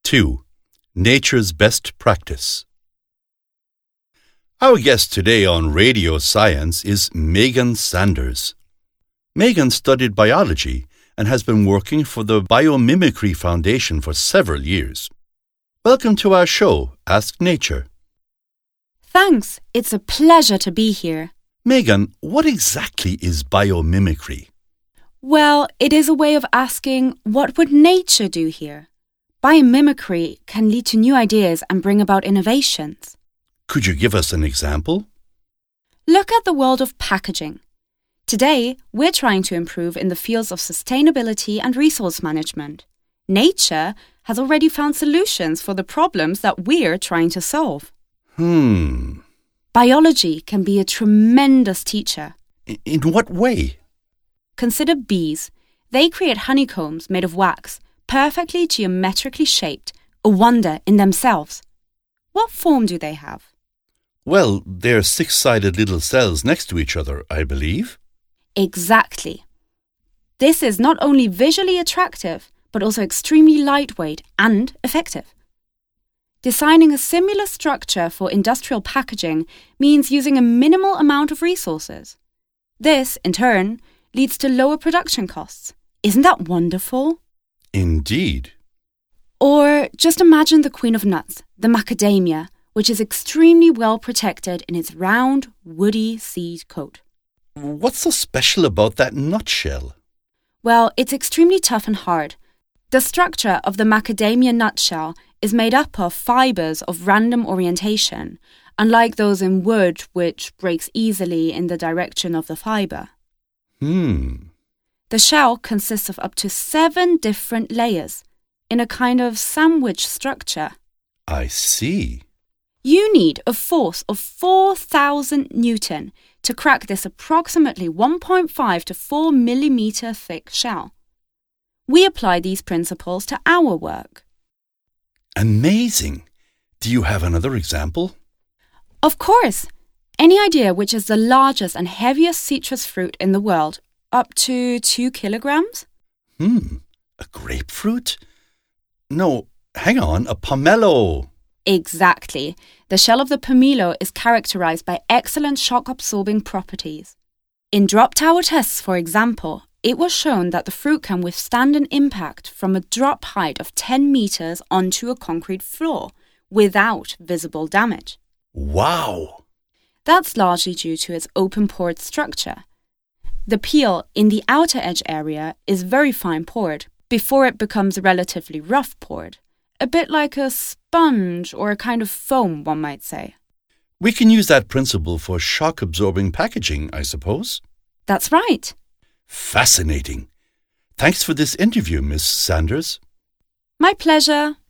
2. Nature's Best Practice. Our guest today on Radio Science is Megan Sanders. Megan studied biology and has been working for the Biomimicry Foundation for several years. Welcome to our show, Ask Nature. Thanks. It's a pleasure to be here. Megan, what exactly is biomimicry? Well, it is a way of asking, what would nature do here? Biomimicry can lead to new ideas and bring about innovations. Could you give us an example? Look at the world of packaging. Today, we're trying to improve in the fields of sustainability and resource management. Nature has already found solutions for the problems that we're trying to solve. Biology can be a tremendous teacher. In what way? Consider bees. They create honeycombs made of wax, perfectly geometrically shaped, a wonder in themselves. What form do they have? Well, they're six-sided little cells next to each other, I believe. Exactly. This is not only visually attractive, but also extremely lightweight and effective. Designing a similar structure for industrial packaging means using a minimal amount of resources. This, in turn, leads to lower production costs. Isn't that wonderful? Indeed. Or just imagine the queen of nuts, the macadamia, which is extremely well protected in its round, woody seed coat. What's so special about that nutshell? Well, it's extremely tough and hard. The structure of the macadamia nutshell is made up of fibers of random orientation, unlike those in wood, which breaks easily in the direction of the fiber. The shell consists of up to 7 different layers in a kind of sandwich structure. I see. You need a force of 4,000 Newton to crack this approximately 1.5 to 4 millimeter thick shell. We apply these principles to our work. Amazing. Do you have another example? Of course. Any idea which is the largest and heaviest citrus fruit in the world? Up to 2 kilograms? A grapefruit? No, hang on, a pomelo. Exactly. The shell of the pomelo is characterized by excellent shock-absorbing properties. In drop tower tests, for example, it was shown that the fruit can withstand an impact from a drop height of 10 meters onto a concrete floor without visible damage. Wow! That's largely due to its open-pored structure. The peel in the outer edge area is very fine-pored before it becomes relatively rough-pored, a bit like a sponge or a kind of foam, one might say. We can use that principle for shock-absorbing packaging, I suppose. That's right. Fascinating. Thanks for this interview, Miss Sanders. My pleasure.